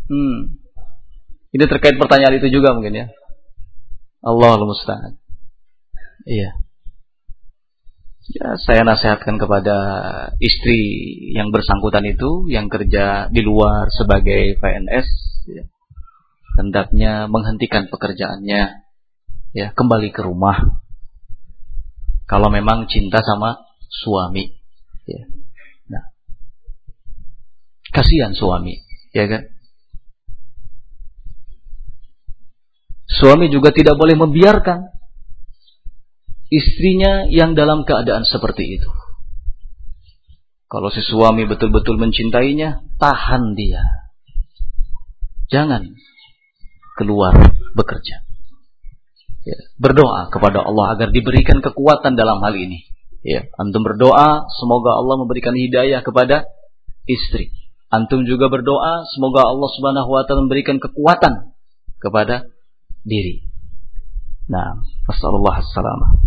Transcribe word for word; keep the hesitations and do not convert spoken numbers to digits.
Hmm. Ini terkait pertanyaan itu juga mungkin ya. Allahul musta'an. Iya. Ya, saya nasihatkan kepada istri yang bersangkutan itu yang kerja di luar sebagai P N S, ya, hendaknya menghentikan pekerjaannya, ya, kembali ke rumah. Kalau memang cinta sama suami, ya. Nah, kasihan suami, ya kan? Suami juga tidak boleh membiarkan istrinya yang dalam keadaan seperti itu. Kalau si suami betul-betul mencintainya, tahan dia. Jangan keluar bekerja. Ya, berdoa kepada Allah agar diberikan kekuatan dalam hal ini. Ya, antum berdoa semoga Allah memberikan hidayah kepada istri. Antum juga berdoa semoga Allah Subhanahu wa taala memberikan kekuatan kepada diri. Nah, wasallallahu alaihi wasallam.